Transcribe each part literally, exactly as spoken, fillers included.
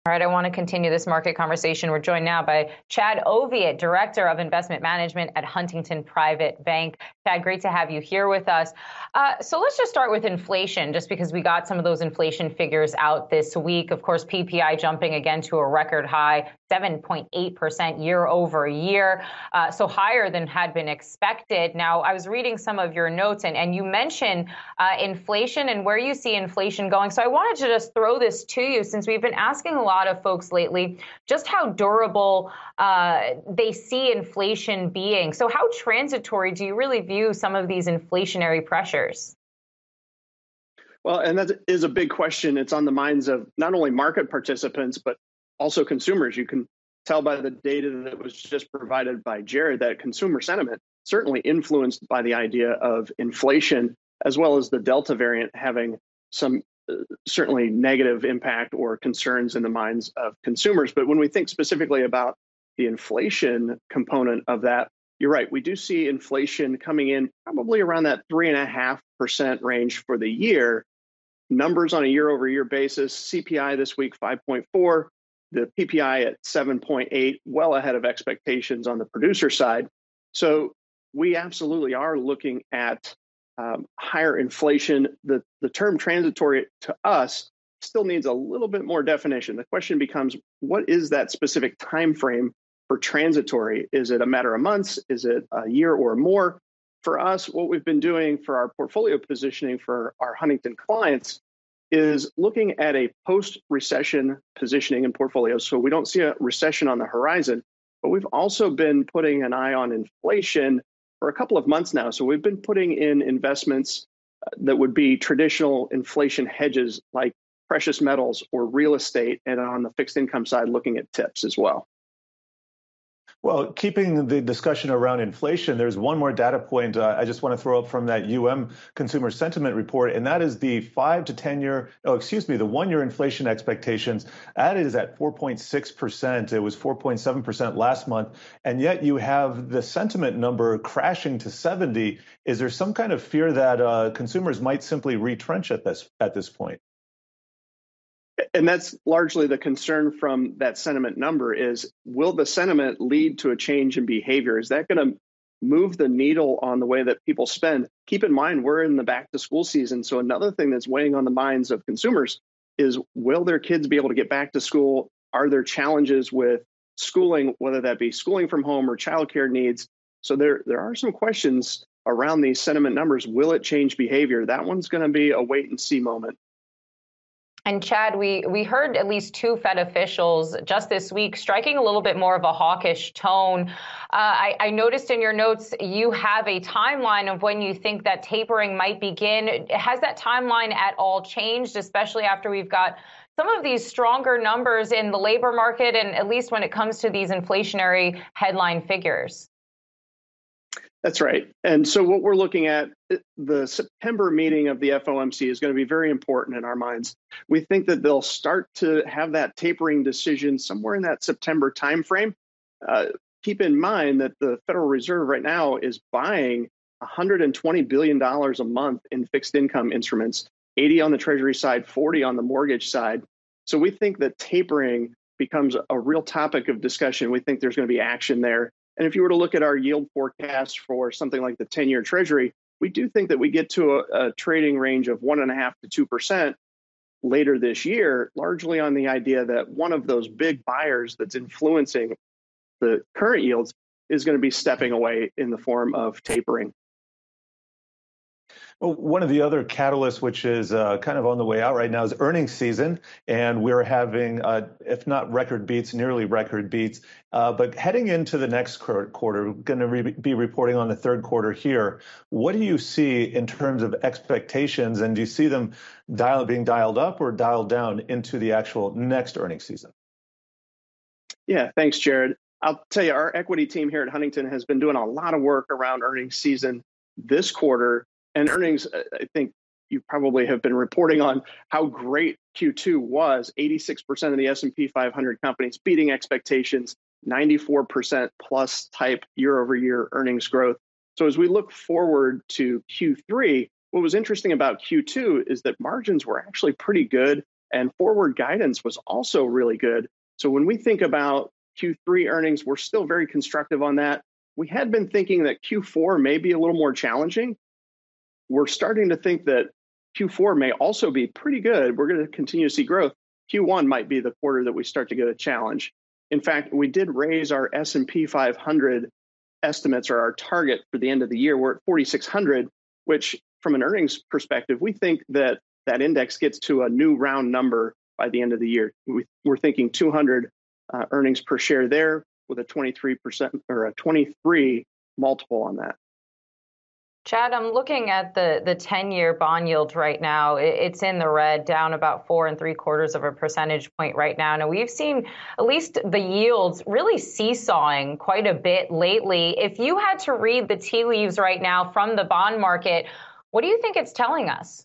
All right, I want to continue this market conversation. We're joined now by Chad Oviatt, Director of Investment Management at Huntington Private Bank. Chad, great to have you here with us. Uh, so let's just start with inflation, just because we got some of those inflation figures out this week. Of course, P P I jumping again to a record high, seven point eight percent year over year, uh, so higher than had been expected. Now, I was reading some of your notes, and, and you mentioned uh, inflation and where you see inflation going. So I wanted to just throw this to you, since we've been asking a lot lot of folks lately just how durable uh, they see inflation being. So how transitory do you really view some of these inflationary pressures? Well, and that is a big question. It's on the minds of not only market participants, but also consumers. You can tell by the data that was just provided by Jared that consumer sentiment certainly influenced by the idea of inflation, as well as the Delta variant having some certainly negative impact or concerns in the minds of consumers. But when we think specifically about the inflation component of that, you're right. We do see inflation coming in probably around that three and a half percent range for the year. Numbers on a year over year basis, C P I this week, five point four, the P P I at seven point eight, well ahead of expectations on the producer side. So we absolutely are looking at Um, higher inflation. The, the term transitory to us still needs a little bit more definition. The question becomes, what is that specific time frame for transitory? Is it a matter of months? Is it a year or more? For us, what we've been doing for our portfolio positioning for our Huntington clients is looking at a post-recession positioning in portfolios. So we don't see a recession on the horizon, but we've also been putting an eye on inflation for a couple of months now. So we've been putting in investments that would be traditional inflation hedges like precious metals or real estate, and on the fixed income side, looking at tips as well. Well, keeping the discussion around inflation, there's one more data point uh, I just want to throw up from that U M Consumer Sentiment Report, and that is the five to ten year, oh, excuse me, the one year inflation expectations. That is at four point six percent. It was four point seven percent last month, and yet you have the sentiment number crashing to seventy. Is there some kind of fear that uh, consumers might simply retrench at this at this point? And that's largely the concern from that sentiment number is, will the sentiment lead to a change in behavior? Is that going to move the needle on the way that people spend? Keep in mind, we're in the back to school season. So another thing that's weighing on the minds of consumers is, will their kids be able to get back to school? Are there challenges with schooling, whether that be schooling from home or childcare needs? So there, there are some questions around these sentiment numbers. Will it change behavior? That one's going to be a wait and see moment. And Chad, we, we heard at least two Fed officials just this week striking a little bit more of a hawkish tone. Uh, I, I noticed in your notes you have a timeline of when you think that tapering might begin. Has that timeline at all changed, especially after we've got some of these stronger numbers in the labor market, and at least when it comes to these inflationary headline figures? That's right. And so what we're looking at, the September meeting of the F O M C is going to be very important in our minds. We think that they'll start to have that tapering decision somewhere in that September timeframe. Uh, keep in mind that the Federal Reserve right now is buying one hundred twenty billion dollars a month in fixed income instruments, eighty on the Treasury side, forty on the mortgage side. So we think that tapering becomes a real topic of discussion. We think there's going to be action there. And if you were to look at our yield forecast for something like the ten year Treasury, we do think that we get to a, a trading range of one and a half to two percent later this year, largely on the idea that one of those big buyers that's influencing the current yields is going to be stepping away in the form of tapering. Well, one of the other catalysts, which is uh, kind of on the way out right now, is earnings season, and we're having, uh, if not record beats, nearly record beats. Uh, but heading into the next quarter, we're going to re- be reporting on the third quarter here. What do you see in terms of expectations, and do you see them dial, being dialed up or dialed down into the actual next earnings season? Yeah, thanks, Jared. I'll tell you, our equity team here at Huntington has been doing a lot of work around earnings season this quarter. And earnings, I think you probably have been reporting on how great Q two was. eighty-six percent of the S and P five hundred companies beating expectations, ninety-four percent plus type year over year earnings growth. So as we look forward to Q three, what was interesting about Q two is that margins were actually pretty good And forward guidance was also really good. So when we think about Q three earnings, we're still very constructive on that. We had been thinking that Q four may be a little more challenging. We're starting to think that Q four may also be pretty good. We're going to continue to see growth. Q one might be the quarter that we start to get a challenge. In fact, we did raise our S and P five hundred estimates, or our target for the end of the year. We're at forty-six hundred, which from an earnings perspective, we think that that index gets to a new round number by the end of the year. We, we're thinking two hundred uh, earnings per share there, with a twenty-three percent or a twenty-three multiple on that. Chad, I'm looking at the the ten-year bond yield right now. It's in the red, down about four and three quarters of a percentage point right now. Now, we've seen at least the yields really seesawing quite a bit lately. If you had to read the tea leaves right now from the bond market, what do you think it's telling us?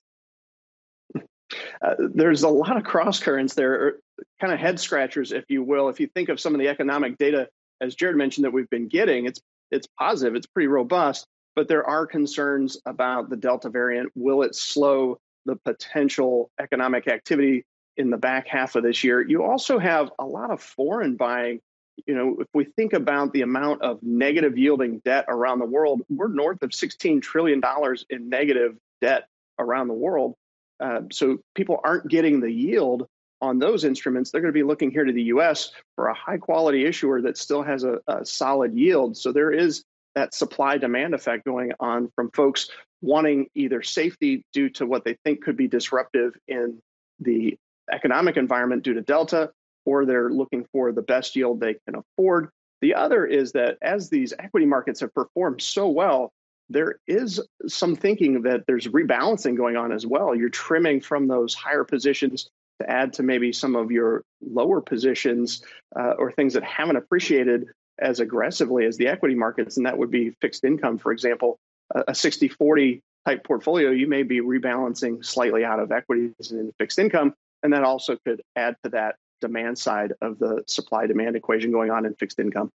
Uh, there's a lot of cross currents there, kind of head scratchers, if you will. If you think of some of the economic data, as Jared mentioned, that we've been getting, it's it's positive, it's pretty robust. But there are concerns about the Delta variant. Will it slow the potential economic activity in the back half of this year? You also have a lot of foreign buying. You know, if we think about the amount of negative yielding debt around the world, we're north of sixteen trillion dollars in negative debt around the world. Uh, so people aren't getting the yield on those instruments. They're going to be looking here to the U S for a high quality issuer that still has a, a solid yield. So there is that supply demand effect going on from folks wanting either safety due to what they think could be disruptive in the economic environment due to Delta, or they're looking for the best yield they can afford. The other is that as these equity markets have performed so well, there is some thinking that there's rebalancing going on as well. You're trimming from those higher positions to add to maybe some of your lower positions uh, or things that haven't appreciated as aggressively as the equity markets, and that would be fixed income, for example. A sixty forty type portfolio, you may be rebalancing slightly out of equities and into fixed income, and that also could add to that demand side of the supply-demand equation going on in fixed income.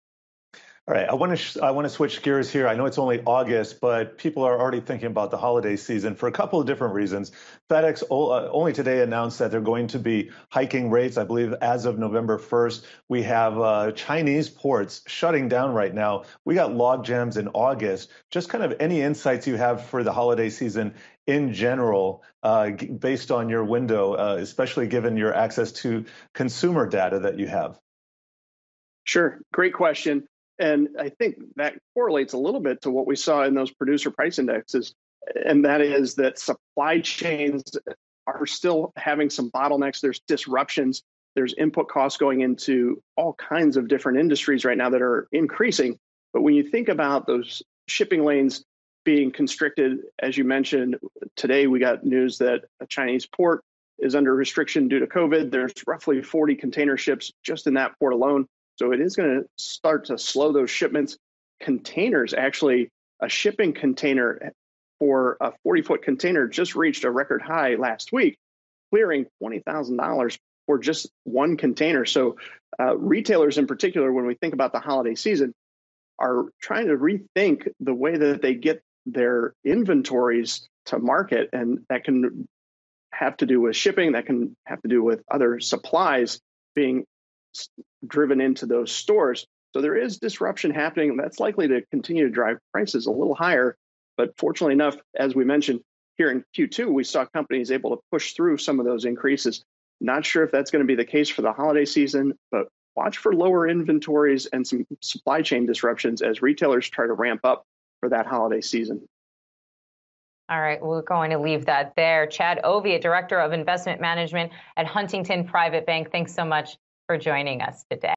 All right, I want to sh- I want to switch gears here. I know it's only August, but people are already thinking about the holiday season for a couple of different reasons. FedEx o- uh, only today announced that they're going to be hiking rates, I believe, as of November first. We have uh, Chinese ports shutting down right now. We got log jams in August. Just kind of any insights you have for the holiday season in general, uh, g- based on your window, uh, especially given your access to consumer data that you have. Sure, great question. And I think that correlates a little bit to what we saw in those producer price indexes. And that is that supply chains are still having some bottlenecks. There's disruptions. There's input costs going into all kinds of different industries right now that are increasing. But when you think about those shipping lanes being constricted, as you mentioned, today we got news that a Chinese port is under restriction due to COVID. There's roughly forty container ships just in that port alone. So it is going to start to slow those shipments. Containers, actually, a shipping container for a forty foot container just reached a record high last week, clearing twenty thousand dollars for just one container. So uh, retailers in particular, when we think about the holiday season, are trying to rethink the way that they get their inventories to market. And that can have to do with shipping, that can have to do with other supplies being driven into those stores. So there is disruption happening, and that's likely to continue to drive prices a little higher. But fortunately enough, as we mentioned here in Q two, we saw companies able to push through some of those increases. Not sure if that's going to be the case for the holiday season, but watch for lower inventories and some supply chain disruptions as retailers try to ramp up for that holiday season. All right, we're going to leave that there. Chad Oviatt, Director of Investment Management at Huntington Private Bank, thanks so much for joining us today.